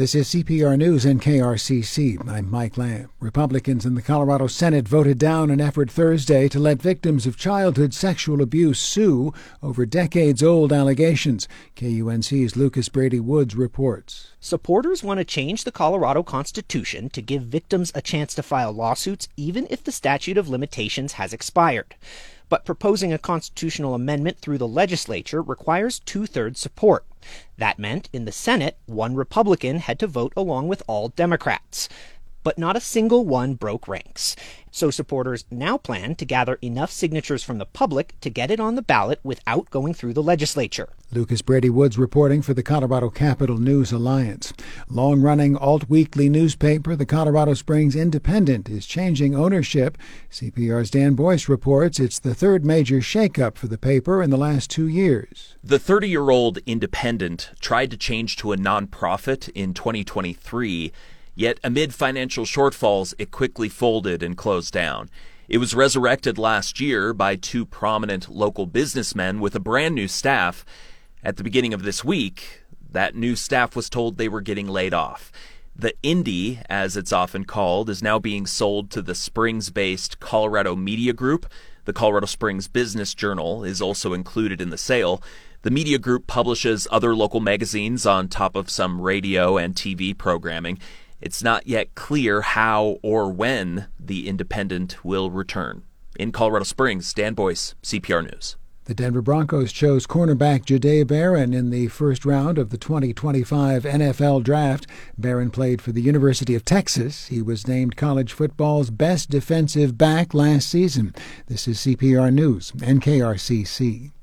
This is CPR News and KRCC. I'm Mike Lamb. Republicans in the Colorado Senate voted down an effort Thursday to let victims of childhood sexual abuse sue over decades-old allegations. KUNC's Lucas Brady Woods reports. Supporters want to change the Colorado Constitution to give victims a chance to file lawsuits even if the statute of limitations has expired. But proposing a constitutional amendment through the legislature requires two-thirds support. That meant in the Senate, one Republican had to vote along with all Democrats. But not a single one broke ranks. So supporters now plan to gather enough signatures from the public to get it on the ballot without going through the legislature. Lucas Brady Woods reporting for the Colorado Capital News Alliance. Long-running alt-weekly newspaper, the Colorado Springs Independent, is changing ownership. CPR's Dan Boyce reports it's the third major shakeup for the paper in the last 2 years. The 30-year-old Independent tried to change to a nonprofit in 2023. Yet amid financial shortfalls, it quickly folded and closed down. It was resurrected last year by two prominent local businessmen with a brand new staff. At the beginning of this week, that new staff was told they were getting laid off. The Indy, as it's often called, is now being sold to the Springs-based Colorado Media Group. The Colorado Springs Business Journal is also included in the sale. The media group publishes other local magazines on top of some radio and TV programming. It's not yet clear how or when the Independent will return. In Colorado Springs, Dan Boyce, CPR News. The Denver Broncos chose cornerback Jahdae Barron in the first round of the 2025 NFL Draft. Barron played for the University of Texas. He was named college football's best defensive back last season. This is CPR News and KRCC.